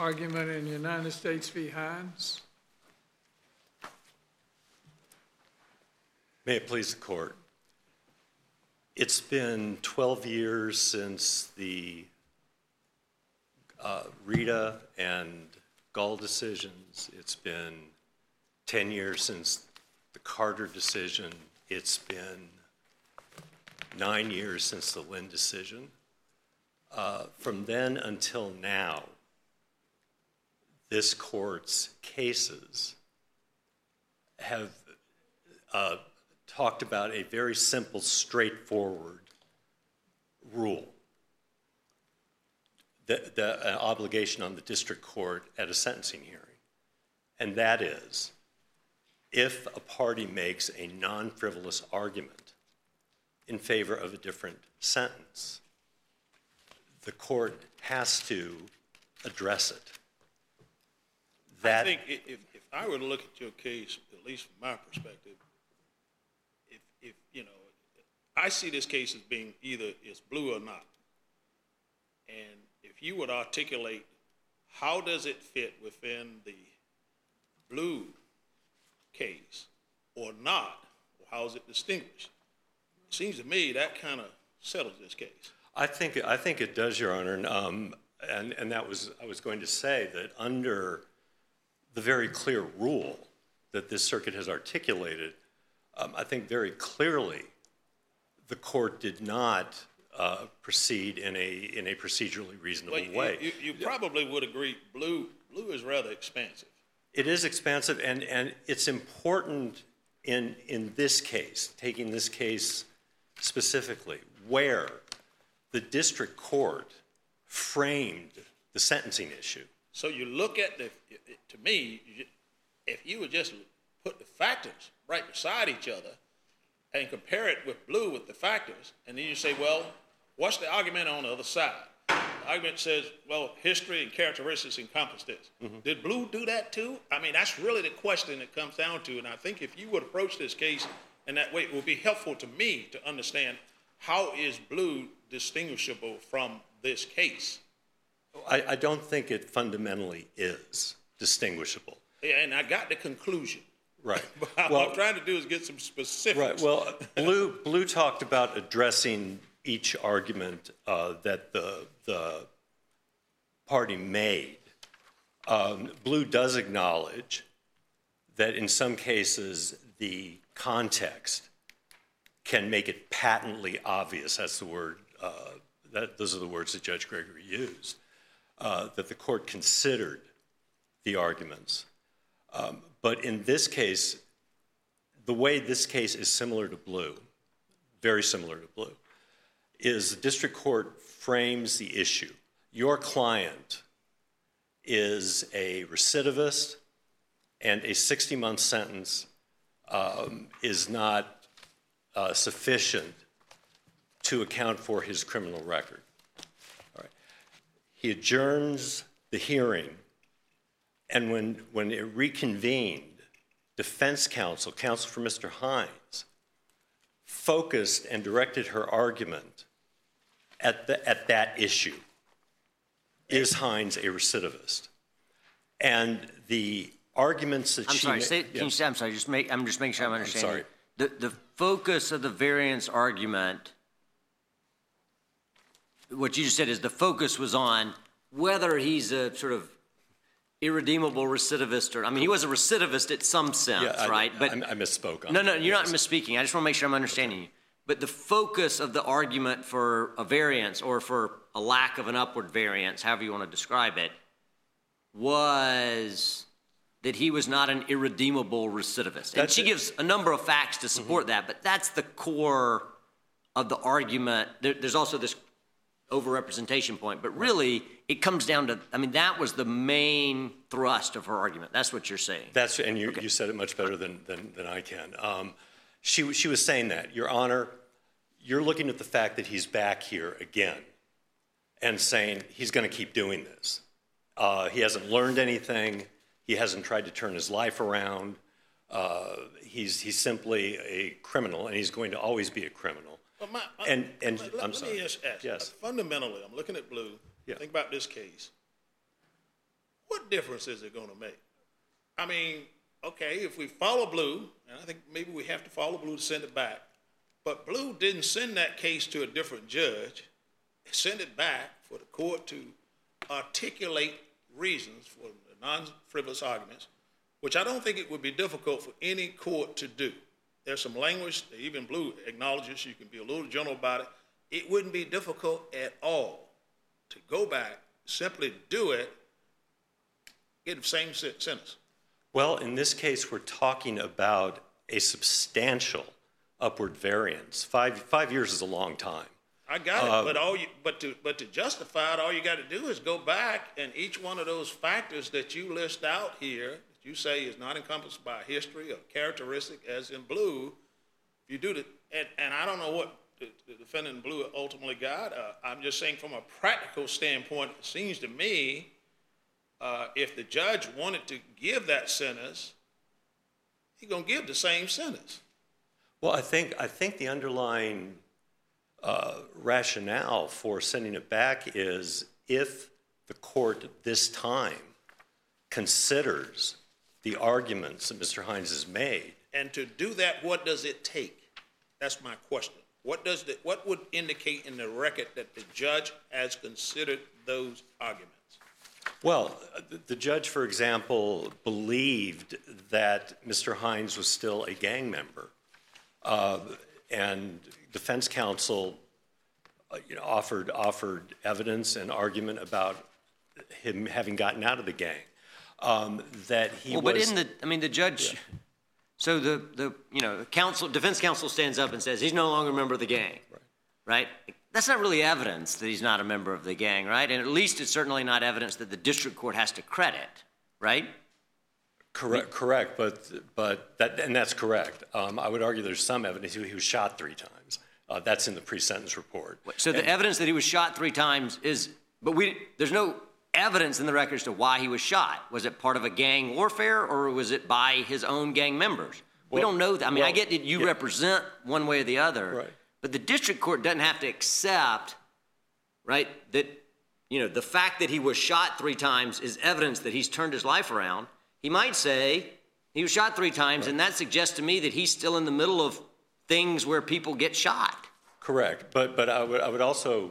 argument in United States v. Hines. May it please the Court. It's been 12 years since the Rita and Gall decisions. It's been 10 years since the Carter decision. It's been 9 years since the Lynn decision. From then until now, this Court's cases have talked about a very simple, straightforward rule. The obligation on the district court at a sentencing hearing. And that is, if a party makes a non-frivolous argument in favor of a different sentence, the court has to address it. I think if I were to look at your case, at least from my perspective, if you know, I see this case as being either it's blue or not. And if you would articulate how does it fit within the blue case or not, or how is it distinguished? It seems to me that kind of settles this case. I think it does, Your Honor, and that was I was going to say that under the very clear rule that this circuit has articulated, I think very clearly the court did not proceed in a procedurally reasonable way. You probably would agree blue is rather expansive. It is expansive, and it's important in this case, taking this case specifically, where the district court framed the sentencing issue. So you look at to me, if you would just put the factors right beside each other and compare it with blue with the factors, and then you say, well, what's the argument on the other side? The argument says, well, history and characteristics encompass this. Mm-hmm. Did blue do that too? I mean, that's really the question it comes down to, and I think if you would approach this case in that way, it would be helpful to me to understand how is blue distinguishable from this case. I don't think it fundamentally is distinguishable. Yeah, and I got the conclusion. Right. But what I'm trying to do is get some specifics. Right. Well, Blue talked about addressing each argument that the party made. Blue does acknowledge that in some cases the context can make it patently obvious. That's the word. Those are the words that Judge Gregory used. That the court considered the arguments. But in this case, the way this case is similar to Blue, very similar to Blue, is the district court frames the issue. Your client is a recidivist, and a 60-month sentence is not sufficient to account for his criminal record. All right. He adjourns the hearing, and when it reconvened, defense counsel for Mr. Hines, focused and directed her argument at that issue. Is Hines a recidivist? And the arguments that she made... I'm sorry, I'm just making sure I'm understanding. Sorry. The focus of the variance argument, what you just said is the focus was on whether he's a sort of irredeemable recidivist or, I mean, he was a recidivist in some sense, right? But I misspoke. No, you're not misspeaking. I just want to make sure I'm understanding you. But the focus of the argument for a variance or for a lack of an upward variance, however you want to describe it, was that he was not an irredeemable recidivist. And she gives a number of facts to support that, but that's the core of the argument. There's also this overrepresentation point, but really it comes down to, I mean, that was the main thrust of her argument. That's what you're saying. And you said it much better than I can. She was saying that, Your Honor, you're looking at the fact that he's back here again and saying he's going to keep doing this. He hasn't learned anything. He hasn't tried to turn his life around. He's simply a criminal, and he's going to always be a criminal. Let me just ask. Yes. Fundamentally, I'm looking at Blue. Yeah. Think about this case. what difference is it going to make? I mean, okay, if we follow Blue, and I think maybe we have to follow Blue to send it back, but Blue didn't send that case to a different judge. It sent it back for the court to articulate reasons for the non-frivolous arguments, which I don't think it would be difficult for any court to do. There's some language that even Blue acknowledges. You can be a little general about it. It wouldn't be difficult at all to go back, simply do it, get the same sentence. Well, in this case, we're talking about a substantial upward variance. Five years is a long time. I got it, but to justify it, all you got to do is go back, and each one of those factors that you list out here, that you say is not encompassed by history or characteristic, as in Blue, if you do that, and I don't know what the defendant in Blue ultimately got. I'm just saying, from a practical standpoint, it seems to me, if the judge wanted to give that sentence, he's going to give the same sentence. Well, I think the underlying rationale for sending it back is if the court this time considers the arguments that Mr. Hines has made. And to do that, what does it take? That's my question. What would indicate in the record that the judge has considered those arguments? Well, the judge, for example, believed that Mr. Hines was still a gang member. And defense counsel offered evidence and argument about him having gotten out of the gang. That he was. But the judge. Yeah. So the defense counsel stands up and says he's no longer a member of the gang, right? That's not really evidence that he's not a member of the gang, right? And at least it's certainly not evidence that the district court has to credit, right? Correct, but that's correct. I would argue there's some evidence he was shot 3 times. That's in the pre-sentence report. So the evidence that he was shot 3 times there's no evidence in the record as to why he was shot. Was it part of a gang warfare, or was it by his own gang members? We don't know that. I mean, I get that you represent one way or the other, right. But the district court doesn't have to accept, right, that the fact that he was shot 3 times is evidence that he's turned his life around. He might say he was shot 3 times, right. And that suggests to me that he's still in the middle of things where people get shot. Correct, but I would also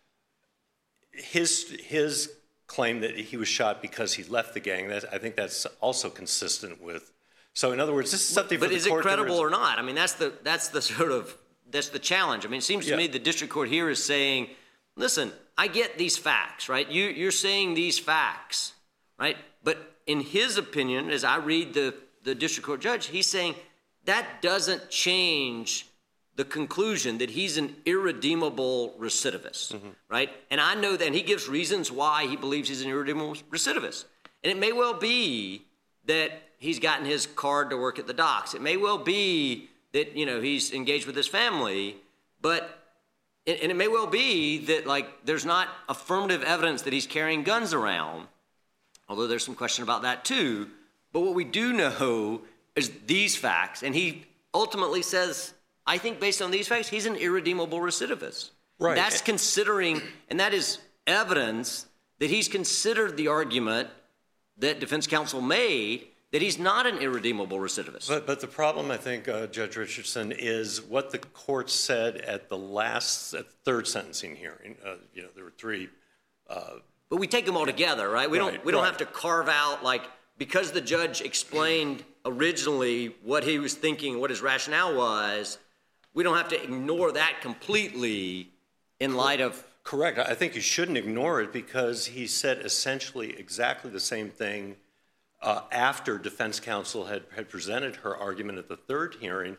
his claim that he was shot because he left the gang. I think that's also consistent with. So in other words, this is something. But is it credible or not? I mean, that's the challenge. I mean, it seems to me the district court here is saying, listen, I get these facts, right? You're saying these facts, right? But in his opinion, as I read the district court judge, he's saying that doesn't change the conclusion that he's an irredeemable recidivist, right? And I know that, and he gives reasons why he believes he's an irredeemable recidivist. And it may well be that he's gotten his card to work at the docks. It may well be that, he's engaged with his family, and it may well be that, there's not affirmative evidence that he's carrying guns around, although there's some question about that too. But what we do know is these facts, and he ultimately says, I think based on these facts, he's an irredeemable recidivist. Right. That's considering, and that is evidence that he's considered the argument that defense counsel made that he's not an irredeemable recidivist. But the problem, I think, Judge Richardson, is what the court said at the third sentencing hearing. There were 3. But we take them all together, right? We don't have to carve out, because the judge explained originally what he was thinking, what his rationale was, we don't have to ignore that completely in light of. Correct. I think you shouldn't ignore it because he said essentially exactly the same thing after defense counsel had presented her argument at the third hearing.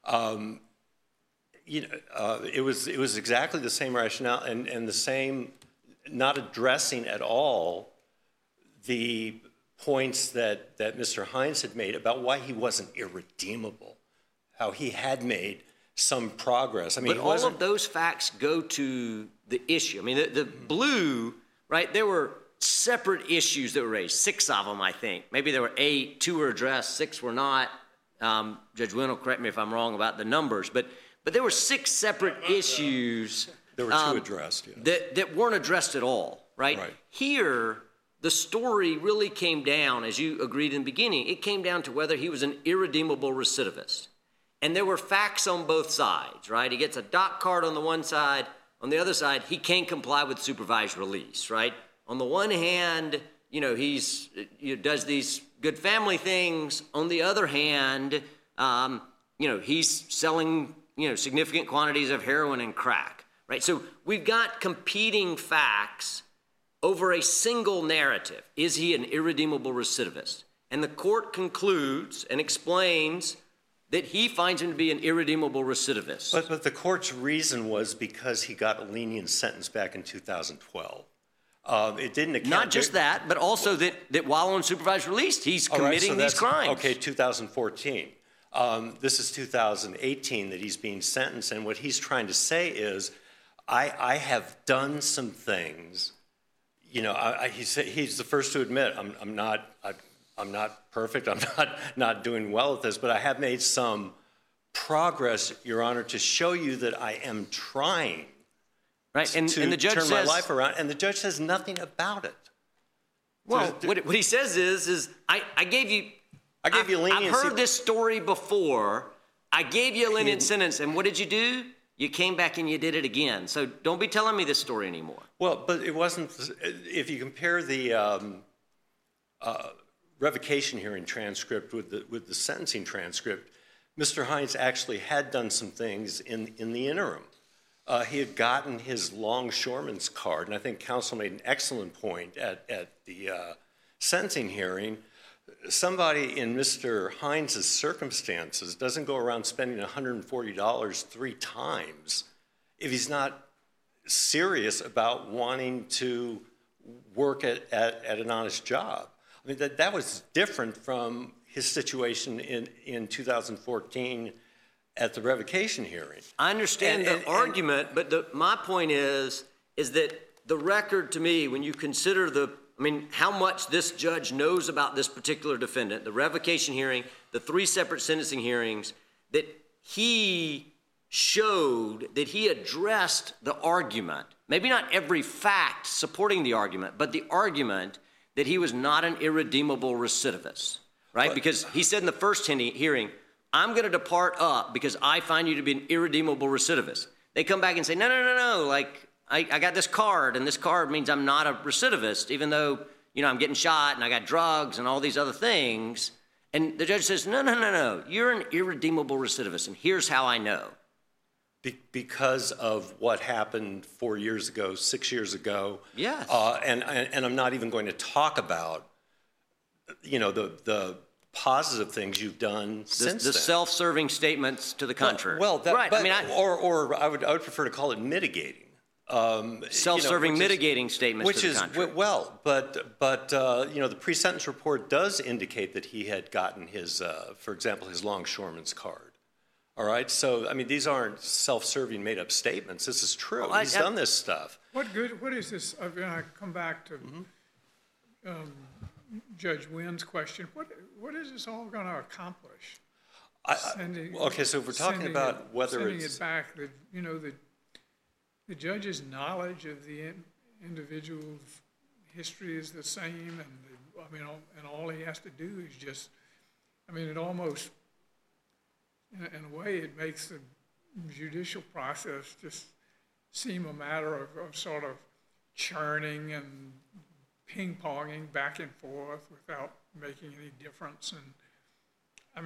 It was exactly the same rationale and the same, not addressing at all the points that Mr. Hines had made about why he wasn't irredeemable, how he had made some progress. I mean, but all of those facts go to the issue. I mean, the Blue, right, there were separate issues that were raised, 6 of them, I think. Maybe there were 8, 2 were addressed, 6 were not. Judge Wynn will correct me if I'm wrong about the numbers, but there were 6 separate issues. There were 2 addressed, that weren't addressed at all, right? Right. Here, the story really came down, as you agreed in the beginning, it came down to whether he was an irredeemable recidivist. And there were facts on both sides, right? He gets a dock card on the one side. On the other side, he can't comply with supervised release, right? On the one hand, he does these good family things. On the other hand, he's selling, significant quantities of heroin and crack, right? So we've got competing facts over a single narrative. Is he an irredeemable recidivist? And the court concludes and explains that he finds him to be an irredeemable recidivist. But the court's reason was because he got a lenient sentence back in 2012. It didn't account... Not just that, but also that while on supervised release, he's committing these crimes. Okay, 2014. This is 2018 that he's being sentenced, and what he's trying to say is, I have done some things. He's the first to admit, I'm not perfect. I'm not doing well at this, but I have made some progress, Your Honor, to show you that I am trying and the judge turn says, my life around. And the judge says nothing about it. Well, what he says is I gave you leniency. I've heard this story before. I gave you a lenient sentence, and what did you do? You came back and you did it again. So don't be telling me this story anymore. Well, but it wasn't. If you compare the revocation hearing transcript with the sentencing transcript, Mr. Hines actually had done some things in the interim. He had gotten his longshoreman's card, and I think counsel made an excellent point at the sentencing hearing. Somebody in Mr. Hines' circumstances doesn't go around spending $140 3 times if he's not serious about wanting to work at an honest job. I mean, that was different from his situation in 2014 at the revocation hearing. I understand the argument, but my point is that the record to me, when you consider how much this judge knows about this particular defendant, the revocation hearing, the 3 separate sentencing hearings, that he showed that he addressed the argument, maybe not every fact supporting the argument, but the argument that he was not an irredeemable recidivist, right? Because he said in the first hearing, I'm going to depart up because I find you to be an irredeemable recidivist. They come back and say, no, like, I got this card, and this card means I'm not a recidivist, even though, I'm getting shot, and I got drugs, and all these other things. And the judge says, no, you're an irredeemable recidivist, and here's how I know. Because of what happened 4 years ago, 6 years ago. Yes. And I'm not even going to talk about, the positive things you've done since then. The self-serving statements to the contrary. Well, right. Or I would prefer to call it mitigating. Self-serving mitigating statements to the contrary. The pre-sentence report does indicate that he had gotten his, for example, his longshoreman's card. All right, so these aren't self-serving, made-up statements. This is true. Well, He's done this stuff. What is this? I come back to Judge Wynn's question. What is this all going to accomplish? So if we're talking about whether sending it back, the judge's knowledge of the individual's history is the same, and all he has to do is just, it almost, in a way, it makes the judicial process just seem a matter of sort of churning and ping-ponging back and forth without making any difference. And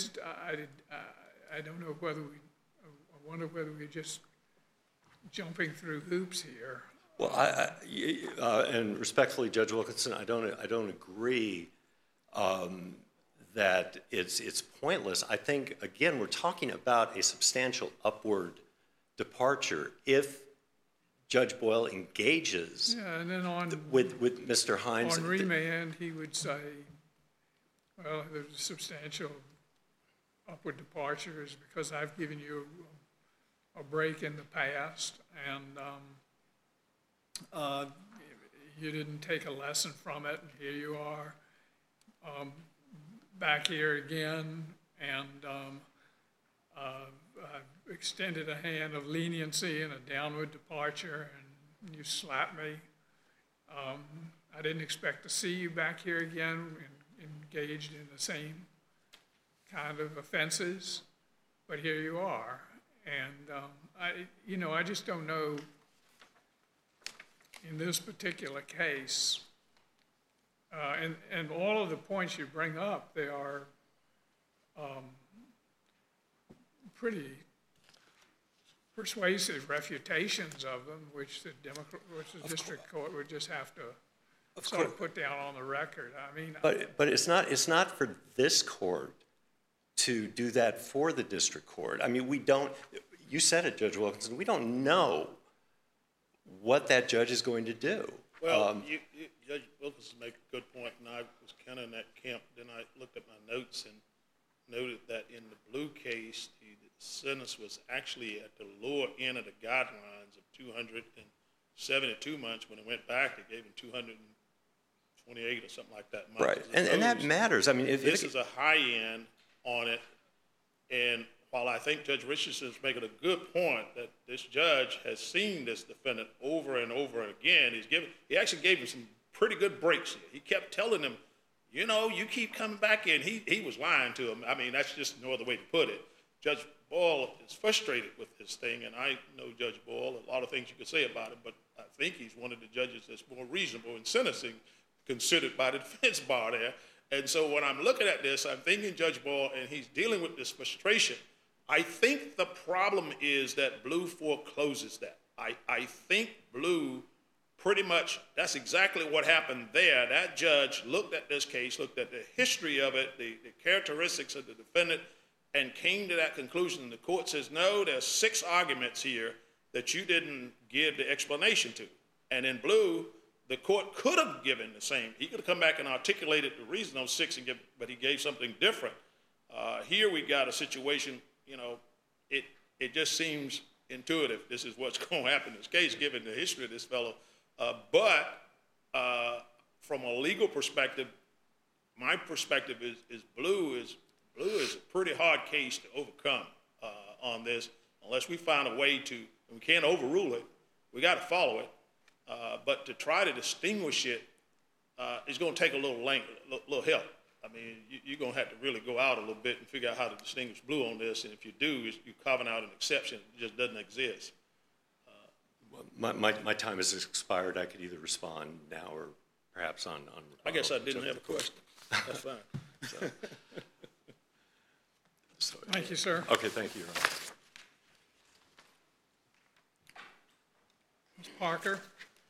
I don't know whether I wonder whether we're just jumping through hoops here. Well, and respectfully, Judge Wilkinson, I don't agree that it's pointless. I think, again, we're talking about a substantial upward departure if Judge Boyle engages and then with Mr. Hines. On remand, he would say, well, there's a substantial upward departure is because I've given you a break in the past, and you didn't take a lesson from it, and here you are back here again, and I've extended a hand of leniency and a downward departure, and you slap me. I didn't expect to see you back here again engaged in the same kind of offenses, but here you are. And I just don't know, in this particular case, and all of the points you bring up, they are pretty persuasive refutations of them, which the district court would just have to sort of put down on the record. I mean, but it's not for this court to do that for the district court. I mean, we don't. You said it, Judge Wilkinson. We don't know what that judge is going to do. Well, Judge Wilkinson made a good point, and I was kind of in that camp. Then I looked at my notes and noted that in the Blue case, the sentence was actually at the lower end of the guidelines of 272 months. When it went back, they gave him 228 or something like that months. Right, and that matters. I mean, this is a high end on it, and while I think Judge Richardson is making a good point that this judge has seen this defendant over and over again, he actually gave him some pretty good breaks here. He kept telling him, you know, you keep coming back in. He was lying to him. I mean, that's just no other way to put it. Judge Boyle is frustrated with this thing, and I know Judge Boyle, a lot of things you could say about him, but I think he's one of the judges that's more reasonable in sentencing considered by the defense bar there. And so when I'm looking at this, I'm thinking Judge Boyle, and he's dealing with this frustration. I think the problem is that Blue forecloses that. I think Blue pretty much, that's exactly what happened there. That judge looked at this case, looked at the history of it, the characteristics of the defendant, and came to that conclusion. The court says, no, there's 6 arguments here that you didn't give the explanation to. And in Blue, the court could have given the same. He could have come back and articulated the reason on 6, but he gave something different. Here we got a situation, you know, it just seems intuitive. This is what's going to happen in this case, given the history of this fellow. But from a legal perspective, my perspective is Blue is a pretty hard case to overcome on this, unless we find a way to, and we can't overrule it, we got to follow it. But to try to distinguish it is going to take a little help. I mean, you're going to have to really go out a little bit and figure out how to distinguish Blue on this. And if you do, you're carving out an exception that just doesn't exist. My time has expired. I could either respond now or perhaps on I guess I didn't have a question. That's fine. thank you, sir. Okay, thank you, Your Honor. Ms. Parker.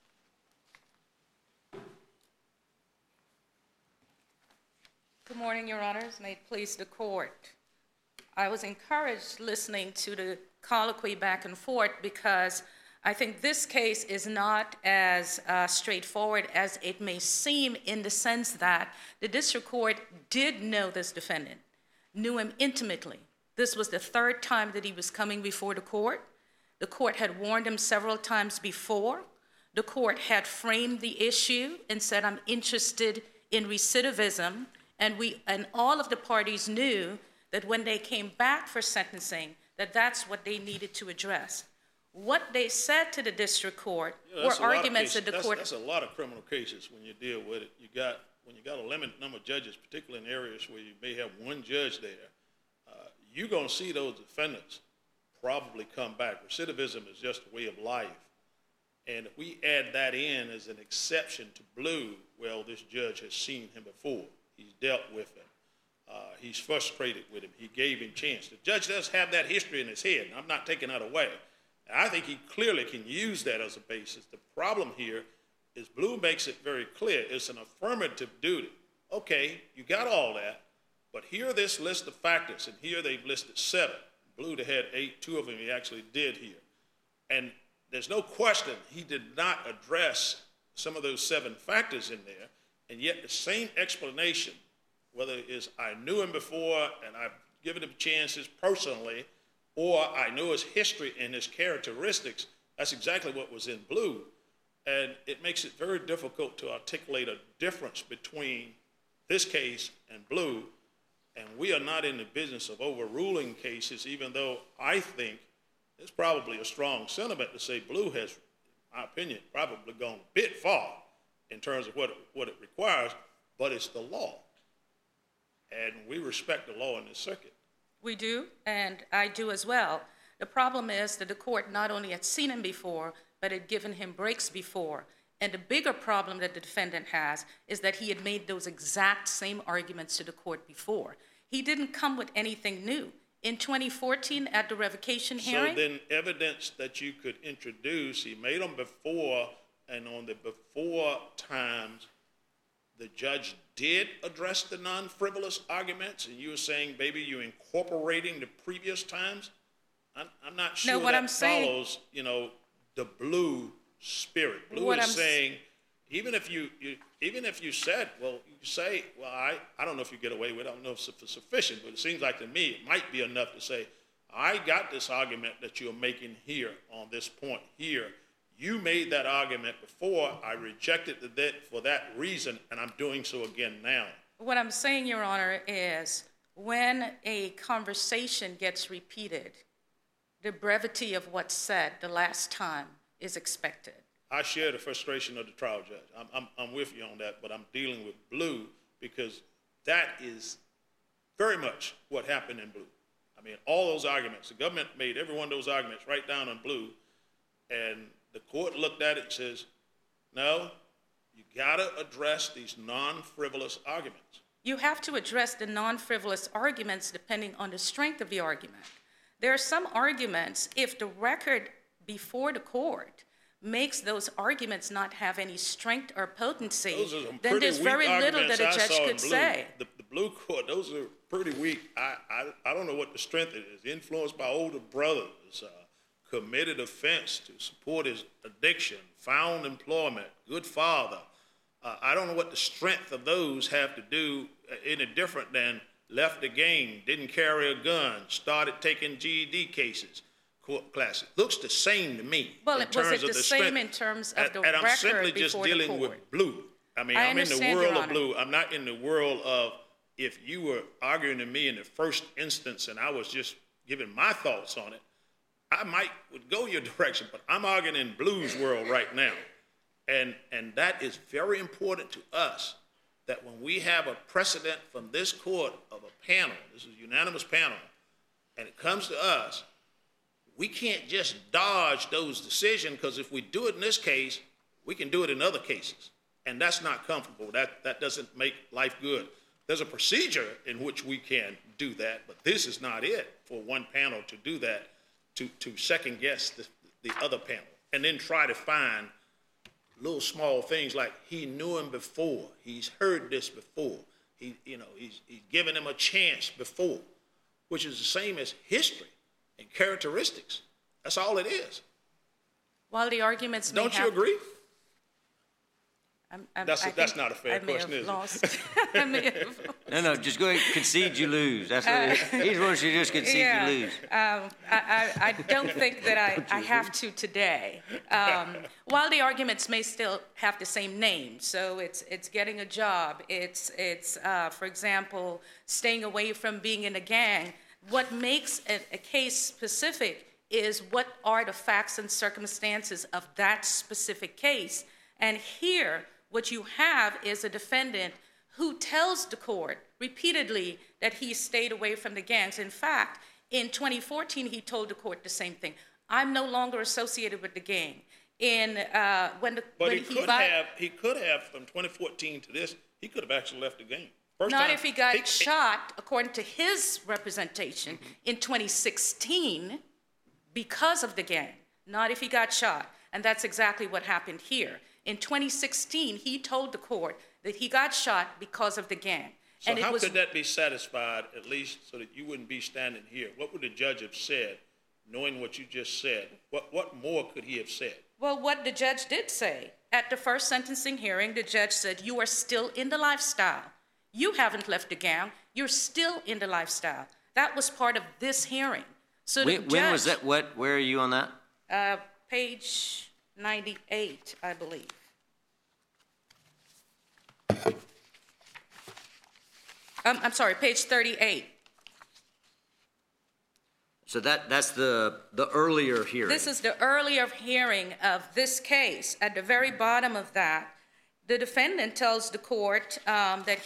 Good morning, Your Honors. May it please the court. I was encouraged listening to the colloquy back and forth because I think this case is not as straightforward as it may seem, in the sense that the district court did know this defendant, knew him intimately. This was the 3rd time that he was coming before the court. The court had warned him several times before. The court had framed the issue and said, I'm interested in recidivism. And all of the parties knew that when they came back for sentencing, that's what they needed to address. What they said to the district court were arguments that the court... That's a lot of criminal cases when you deal with it. When you got a limited number of judges, particularly in areas where you may have one judge there, you're going to see those defendants probably come back. Recidivism is just a way of life. And if we add that in as an exception to Blue, well, this judge has seen him before. He's dealt with him. He's frustrated with him. He gave him chance. The judge does have that history in his head, and I'm not taking that away. And I think he clearly can use that as a basis. The problem here is Blue makes it very clear. It's an affirmative duty. Okay, you got all that, but here are this list of factors, and here they've listed 7. Blue had 8, 2 of them he actually did here. And there's no question he did not address some of those 7 factors in there. And yet the same explanation, whether it is I knew him before and I've given him chances personally, or I know his history and his characteristics, that's exactly what was in Blue. And it makes it very difficult to articulate a difference between this case and Blue. And we are not in the business of overruling cases, even though I think it's probably a strong sentiment to say Blue has, in my opinion, probably gone a bit far in terms of what it requires, but it's the law. And we respect the law in this circuit. We do, and I do as well. The problem is that the court not only had seen him before, but had given him breaks before. And the bigger problem that the defendant has is that he had made those exact same arguments to the court before. He didn't come with anything new. In 2014, at the revocation hearing. So then evidence that you could introduce, he made them before, and on the before times, the judge did address the non-frivolous arguments, and you were saying, baby, you're incorporating the previous times? I'm not sure no, what that I'm saying, follows, the blue spirit. Blue is saying, even if you said, well, you say, well, I don't know if you get away with it, I don't know if it's sufficient, but it seems like to me it might be enough to say, I got this argument that you're making here on this point here. You made that argument before, I rejected that for that reason, and I'm doing so again now. what I'm saying, Your Honor, is when a conversation gets repeated, the brevity of what's said the last time is expected. I share the frustration of the trial judge. I'm with you on that, but I'm dealing with blue because that is very much what happened in blue. I mean, all those arguments, the government made every one of those arguments right down on blue, and the court looked at it and says, no, you gotta address these non-frivolous arguments. You have to address the non-frivolous arguments depending on the strength of the argument. There are some arguments, if the record before the court makes those arguments not have any strength or potency, then there's very little that a judge could say. The blue court, those are pretty weak. I don't know what the strength is. Influenced by older brothers, committed offense to support his addiction, found employment, good father. I don't know what the strength of those have to do any different than left the game, didn't carry a gun, started taking GED cases. Classes. Looks the same to me. Well, was it the same in terms of the record before the court? And I'm simply just dealing with blue. I mean, I'm in the world of blue. I'm not in the world of if you were arguing to me in the first instance and I was just giving my thoughts on it, I would go your direction, but I'm arguing in blue's world right now. And that is very important to us, that when we have a precedent from this court of a panel, this is a unanimous panel, and it comes to us, we can't just dodge those decisions, because if we do it in this case, we can do it in other cases. And that's not comfortable. That doesn't make life good. There's a procedure in which we can do that, but this is not it for one panel to do that, to second guess the other panel, and then try to find little small things like he knew him before, he's heard this before, he's given him a chance before, which is the same as history and characteristics. That's all it is. While the arguments may Don't you agree? That's not a fair question, is it? I may have No, just go ahead and concede you lose. That's what it is. He's wants you to just concede you lose. I don't think that I have to today. While the arguments may still have the same name, so it's getting a job, it's for example, staying away from being in a gang. What makes a case specific is what are the facts and circumstances of that specific case. And here, what you have is a defendant who tells the court repeatedly that he stayed away from the gangs. In fact, in 2014, he told the court the same thing. I'm no longer associated with the gang. But he could have from 2014 to this, he could have actually left the gang. Not if he got shot, according to his representation, in 2016 because of the gang. Not if he got shot. And that's exactly what happened here. In 2016, he told the court that he got shot because of the gang. So how could that be satisfied, at least so that you wouldn't be standing here? What would the judge have said, knowing what you just said? What more could he have said? Well, what the judge did say. At the first sentencing hearing, the judge said, you are still in the lifestyle. You haven't left the gang. You're still in the lifestyle. That was part of this hearing. So when was that? Where are you on that? Page 98, I believe. I'm sorry, page 38. So that's the earlier hearing. This is the earlier hearing of this case. At the very bottom of that, the defendant tells the court that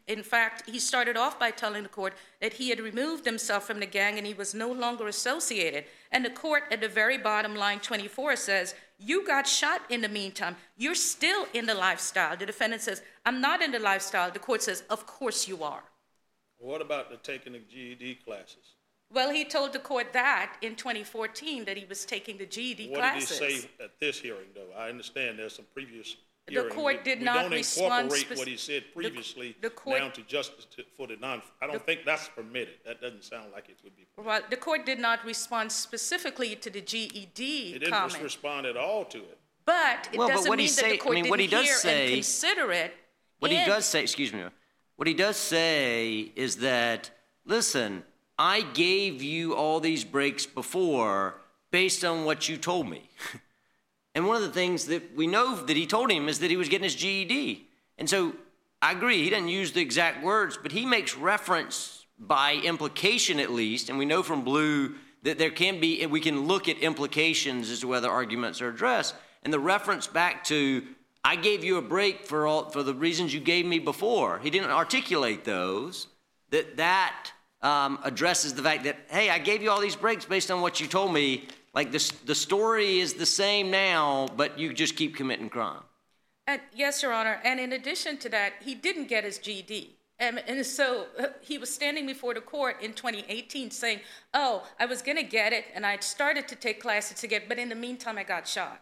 he started off by telling the court that he had removed himself from the gang and he was no longer associated. And the court at the very bottom, line 24, says, you got shot in the meantime. You're still in the lifestyle. The defendant says, I'm not in the lifestyle. The court says, of course you are. What about the taking the GED classes? Well, he told the court that in 2014 that he was taking the GED classes. What did he say at this hearing, though? I understand there's some previous The hearing. court did we not don't respond incorporate what he said previously the court- down to justice for the non. I don't think that's permitted. That doesn't sound like it would be permitted. Well, the court did not respond specifically to the GED It didn't comment. respond at all to it. But it Well, but doesn't what he mean that the say- I court mean, what he didn't does hear say- and consider it. What he in- does say, excuse me, what he does say is that, listen, I gave you all these breaks before based on what you told me. And one of the things that we know that he told him is that he was getting his GED. And so I agree, he doesn't use the exact words, but he makes reference by implication at least, and we know from Blue that there can be, we can look at implications as to whether arguments are addressed. And the reference back to, I gave you a break for the reasons you gave me before. He didn't articulate those, that addresses the fact that, hey, I gave you all these breaks based on what you told me. Like the story is the same now, but you just keep committing crime. Yes, Your Honor. And in addition to that, he didn't get his GED. And so he was standing before the court in 2018 saying, oh, I was going to get it, and I'd started to take classes to get it, but in the meantime, I got shot.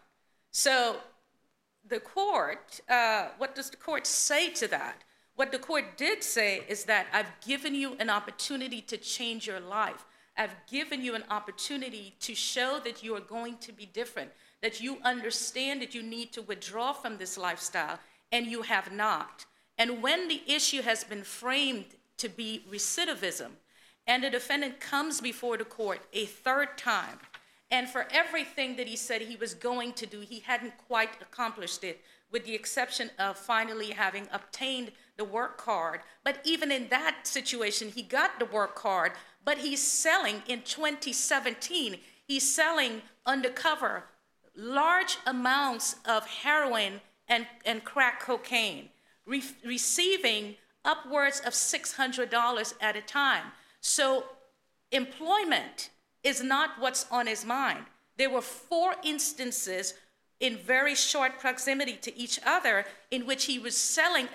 So the court, what does the court say to that? What the court did say is that I've given you an opportunity to change your life. I've given you an opportunity to show that you are going to be different, that you understand that you need to withdraw from this lifestyle, and you have not. And when the issue has been framed to be recidivism, and the defendant comes before the court a third time, and for everything that he said he was going to do, he hadn't quite accomplished it, with the exception of finally having obtained the work card. But even in that situation, he got the work card, but he's selling in 2017, he's selling undercover large amounts of heroin and crack cocaine, receiving upwards of $600 at a time. So employment is not what's on his mind. There were 4 instances in very short proximity to each other in which he was selling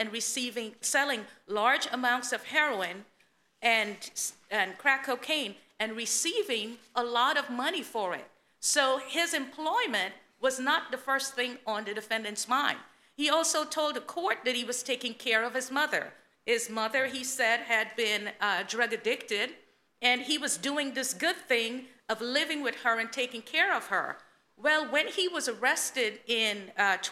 large amounts of heroin and crack cocaine and receiving a lot of money for it. So his employment was not the first thing on the defendant's mind. He also told the court that he was taking care of his mother. His mother, he said, had been drug addicted, and he was doing this good thing of living with her and taking care of her. Well, when he was arrested in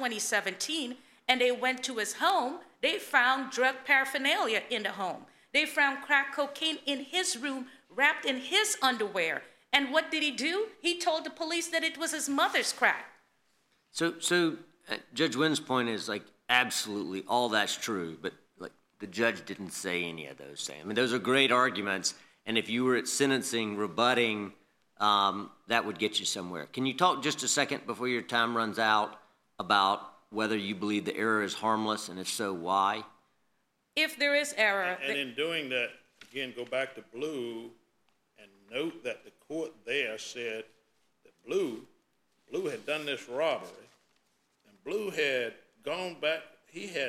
2017 and they went to his home, they found drug paraphernalia in the home. They found crack cocaine in his room wrapped in his underwear. And what did he do? He told the police that it was his mother's crack. So Judge Wynn's point is like absolutely all that's true, but like the judge didn't say any of those things. I mean, those are great arguments, and if you were at sentencing rebutting, that would get you somewhere. Can you talk just a second before your time runs out about whether you believe the error is harmless, and if so, why? If there is error... And in doing that, again, go back to Blue and note that the court there said that Blue had done this robbery, and Blue had gone back, he had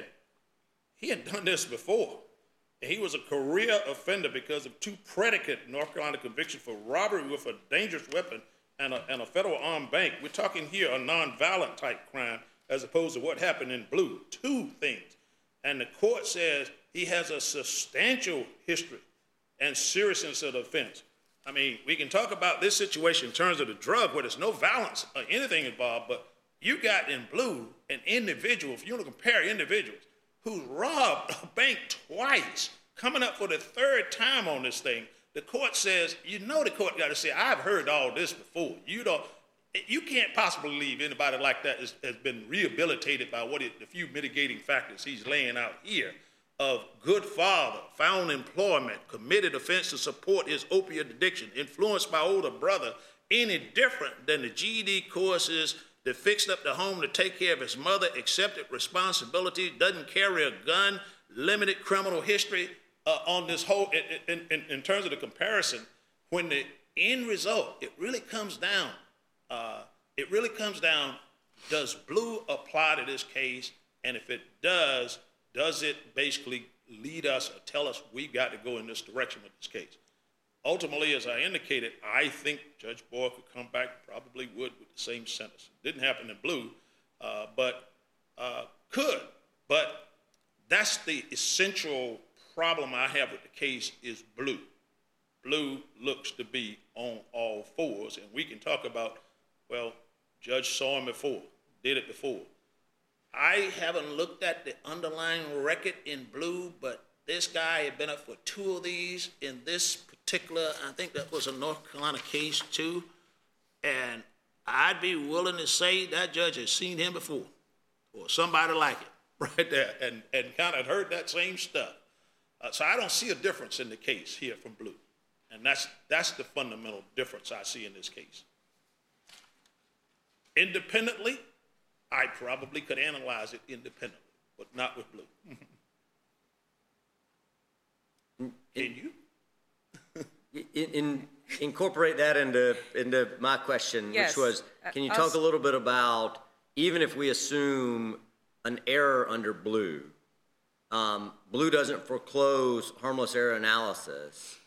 done this before. And he was a career offender because of 2 predicate North Carolina convictions for robbery with a dangerous weapon and a federal armed bank. We're talking here a nonviolent type crime as opposed to what happened in Blue. 2 things. And the court says he has a substantial history and seriousness of the offense. I mean, we can talk about this situation in terms of the drug where there's no violence or anything involved, but you got in Blue an individual, if you want to compare individuals, who robbed a bank twice, coming up for the 3rd time on this thing. The court says, the court got to say, I've heard all this before. You can't possibly believe anybody like that has been rehabilitated by the few mitigating factors he's laying out here of good father, found employment, committed offense to support his opiate addiction, influenced by older brother, any different than the GED courses, that fixed up the home to take care of his mother, accepted responsibility, doesn't carry a gun, limited criminal history on this whole, in terms of the comparison, when the end result, it really comes down, does Blue apply to this case? And if it does it basically lead us or tell us we've got to go in this direction with this case? Ultimately, as I indicated, I think Judge Boyle could come back, probably would, with the same sentence. It didn't happen in Blue, but could. But that's the essential problem I have with the case is Blue. Blue looks to be on all fours, and we can talk about, well, Judge saw him before, did it before. I haven't looked at the underlying record in Blue, but this guy had been up for 2 of these in this particular, I think that was a North Carolina case too, and I'd be willing to say that judge has seen him before, or somebody like it, right there, and kind of heard that same stuff. So I don't see a difference in the case here from Blue, and that's the fundamental difference I see in this case. Independently, I probably could analyze it independently, but not with Blue. Can you? Incorporate that into my question, Yes. which was, can you talk a little bit about, even if we assume an error under Blue, Blue doesn't foreclose harmless error analysis,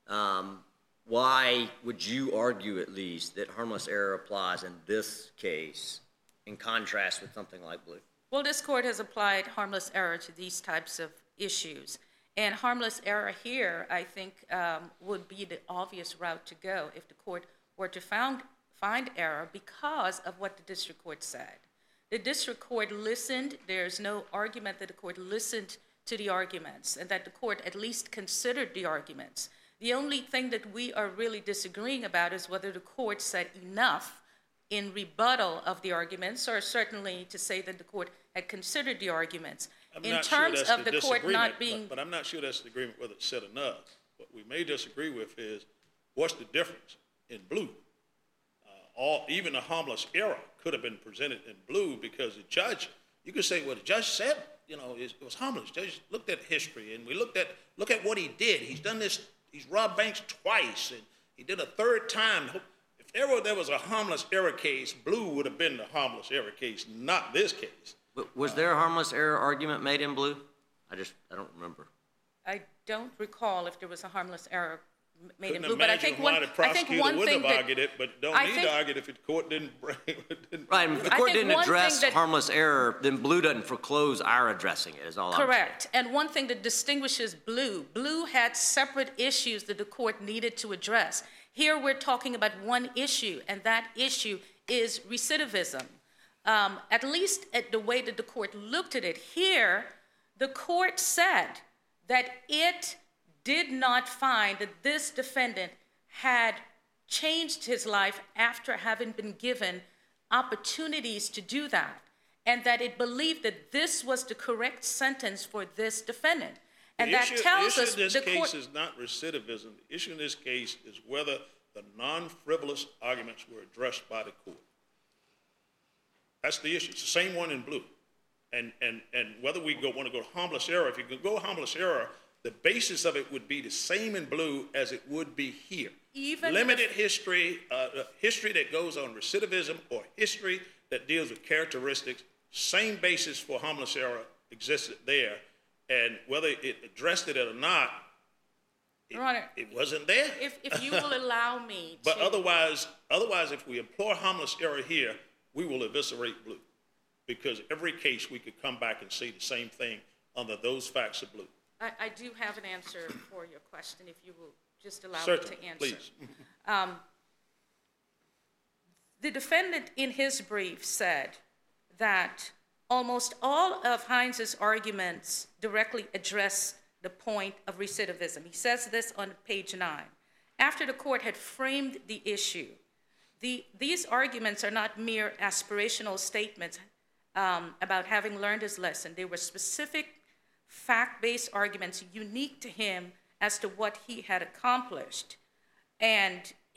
why would you argue at least that harmless error applies in this case in contrast with something like Blue? Well, this court has applied harmless error to these types of issues. And harmless error here, I think, would be the obvious route to go if the court were to find error because of what the district court said. The district court listened. There's no argument that the court listened to the arguments and that the court at least considered the arguments. The only thing that we are really disagreeing about is whether the court said enough in rebuttal of the arguments, or certainly to say that the court had considered the arguments. In terms of the court not being... But I'm not sure that's the agreement whether it's said enough. What we may disagree with is, what's the difference in Blue? Even a harmless error could have been presented in Blue because the judge, you could say, well, the judge said, it was harmless. The judge looked at history, and we look at what he did. He's done this, he's robbed banks twice, and he did a 3rd time. If ever there was a harmless error case, Blue would have been the harmless error case, not this case. Was there a harmless error argument made in Blue? I don't remember. I don't recall if there was a harmless error made in Couldn't Blue, but I think imagine why the prosecutor wouldn't have argued it, but don't need to argue it if the court didn't bring it. Right, if the court didn't address harmless error, then Blue doesn't foreclose our addressing it, is all I'm saying. Correct. And one thing that distinguishes Blue had separate issues that the court needed to address. Here we're talking about one issue, and that issue is recidivism. At least at the way that the court looked at it. Here, the court said that it did not find that this defendant had changed his life after having been given opportunities to do that, and that it believed that this was the correct sentence for this defendant. And that tells us the issue in this case is not recidivism. The issue in this case is whether the non-frivolous arguments were addressed by the court. That's the issue. It's the same one in Blue. And whether we want to go harmless error, if you can go harmless error, the basis of it would be the same in Blue as it would be here. Limited history, history that goes on recidivism, or history that deals with characteristics, same basis for harmless error existed there. And whether it addressed it or not, Your Honor, it wasn't there. If you will allow me to... But otherwise, if we employ harmless error here, we will eviscerate Blue, because every case we could come back and say the same thing under those facts of Blue. I do have an answer for your question, if you will just allow Certainly, me to answer. Please. The defendant in his brief said that almost all of Hines' arguments directly address the point of recidivism. He says this on page 9. After the court had framed the issue, these arguments are not mere aspirational statements about having learned his lesson. They were specific, fact-based arguments unique to him as to what he had accomplished. And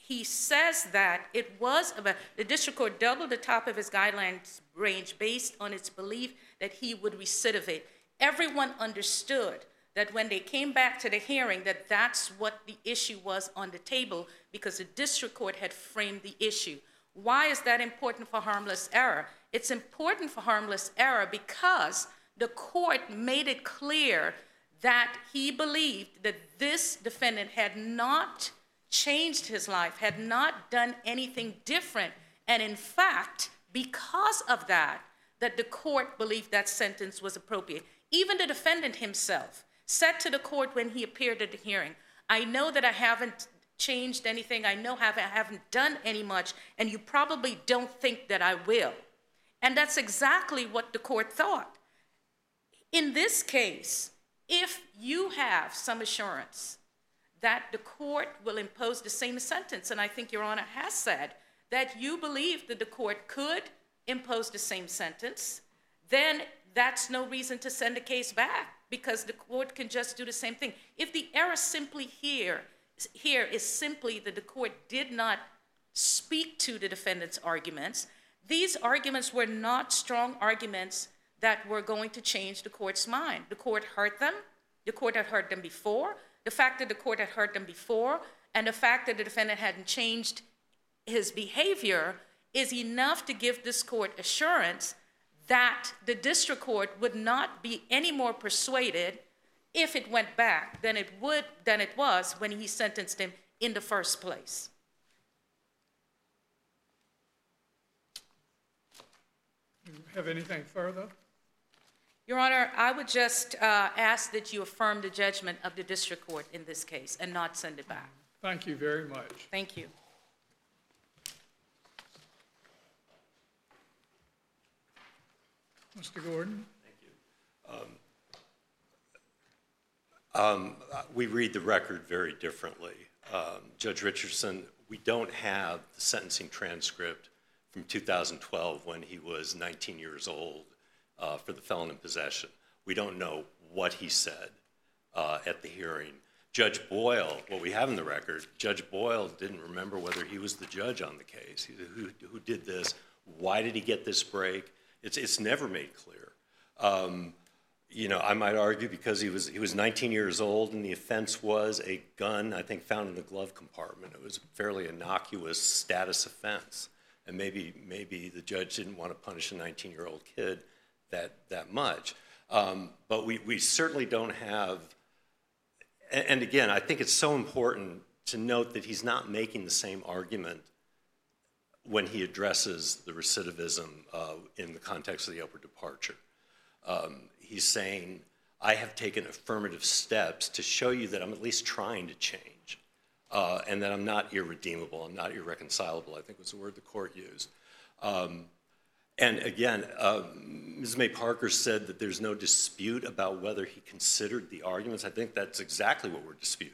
he says that the district court doubled the top of his guidelines range based on its belief that he would recidivate. Everyone understood that when they came back to the hearing, that that's what the issue was on the table because the district court had framed the issue. Why is that important for harmless error? It's important for harmless error because the court made it clear that he believed that this defendant had not changed his life, had not done anything different, and in fact, because of that, that the court believed that sentence was appropriate. Even the defendant himself said to the court when he appeared at the hearing, I know that I haven't changed anything, I know I haven't done any much, and you probably don't think that I will. And that's exactly what the court thought. In this case, if you have some assurance that the court will impose the same sentence, and I think Your Honor has said that you believe that the court could impose the same sentence, then that's no reason to send a case back because the court can just do the same thing. If the error simply here is simply that the court did not speak to the defendant's arguments, these arguments were not strong arguments that were going to change the court's mind. The court heard them. The court had heard them before. The fact that the court had heard them before and the fact that the defendant hadn't changed his behavior is enough to give this court assurance that the district court would not be any more persuaded if it went back than it was when he sentenced him in the first place. Do you have anything further? Your Honor, I would just ask that you affirm the judgment of the district court in this case and not send it back. Thank you very much. Thank you. Mr. Gordon? We read the record very differently. Judge Richardson, we don't have the sentencing transcript from 2012 when he was 19 years old for the felon in possession. We don't know what he said at the hearing. Judge Boyle, what we have in the record, Judge Boyle didn't remember whether he was the judge on the case. Who did this? Why did he get this break? It's never made clear. I might argue because he was 19 years old and the offense was a gun, I think, found in the glove compartment. It was a fairly innocuous status offense. And maybe the judge didn't want to punish a 19-year-old kid that much. But we certainly don't have, and again, I think it's so important to note that he's not making the same argument when he addresses the recidivism in the context of the upward departure. He's saying, I have taken affirmative steps to show you that I'm at least trying to change and that I'm not irredeemable, I'm not irreconcilable, I think was the word the court used. And again, Ms. May Parker said that there's no dispute about whether he considered the arguments. I think that's exactly what we're disputing.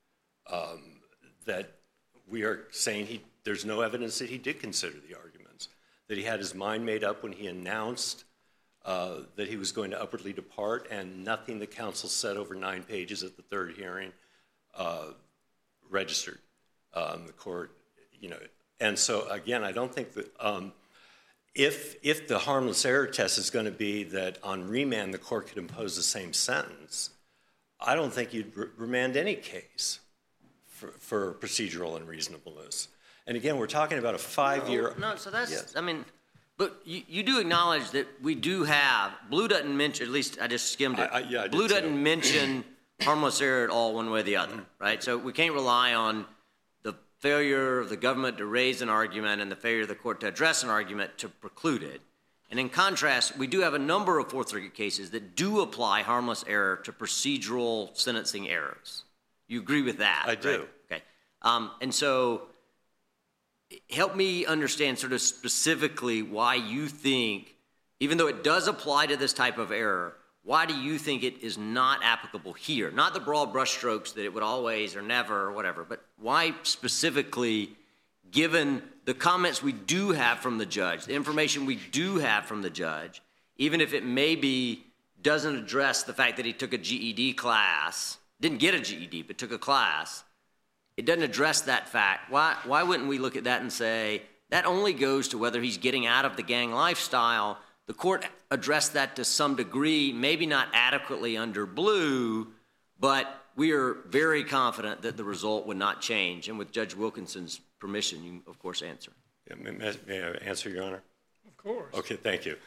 That we are saying there's no evidence that he did consider the arguments, that he had his mind made up when he announced that he was going to upwardly depart, and nothing the counsel said over 9 pages at the third hearing registered the court, And so again, I don't think that if the harmless error test is going to be that on remand the court could impose the same sentence, I don't think you'd remand any case for procedural unreasonableness. And again, we're talking about a 5-year. No, so that's, yes. I mean, but you do acknowledge that we do have, Blue doesn't mention, at least I just skimmed it. Yeah, I did Blue too. doesn't mention harmless error at all one way or the other, right? So we can't rely on the failure of the government to raise an argument and the failure of the court to address an argument to preclude it. And in contrast, we do have a number of Fourth Circuit cases that do apply harmless error to procedural sentencing errors. You agree with that? I do. Right? Okay. And so help me understand sort of specifically why you think, even though it does apply to this type of error, why do you think it is not applicable here? Not the broad brushstrokes that it would always or never or whatever, but why specifically, given the comments we do have from the judge, the information we do have from the judge, even if it maybe doesn't address the fact that he took a GED class, didn't get a GED, but took a class, it doesn't address that fact. Why wouldn't we look at that and say, that only goes to whether he's getting out of the gang lifestyle? The court addressed that to some degree, maybe not adequately under Blue, but we are very confident that the result would not change. And with Judge Wilkinson's permission, you, of course, answer. Yeah, may I answer, Your Honor? Of course. Okay, thank you.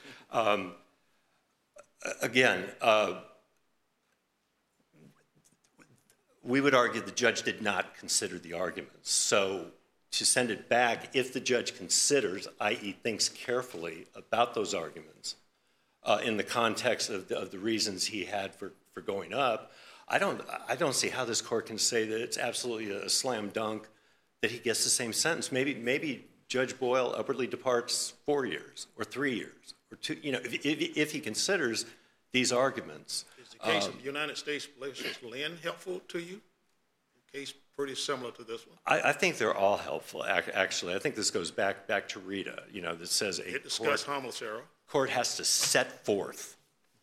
Again, we would argue the judge did not consider the arguments. So to send it back, if the judge considers, i.e. thinks carefully about those arguments in the context of the reasons he had for going up, I don't see how this court can say that it's absolutely a slam dunk that he gets the same sentence. Maybe Judge Boyle upwardly departs 4 years or 3 years or 2. You know, if he considers these arguments. Is the case of the United States versus Lynn helpful to you? A case pretty similar to this one. I think they're all helpful. Actually, I think this goes back to Rita. You know, that says It discussed harmless error. court has to set forth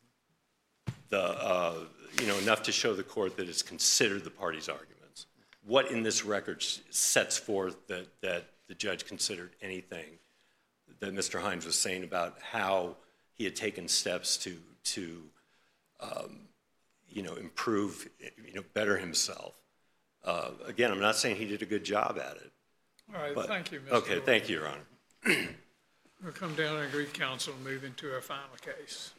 the enough to show the court that it's considered the parties' arguments. What in this record sets forth that the judge considered anything that Mr. Hines was saying about how he had taken steps to improve, better himself. Again, I'm not saying he did a good job at it. All right, But, thank you, Mr. okay, Lord. thank you, Your Honor. We'll come down and Greek Council and move into our final case.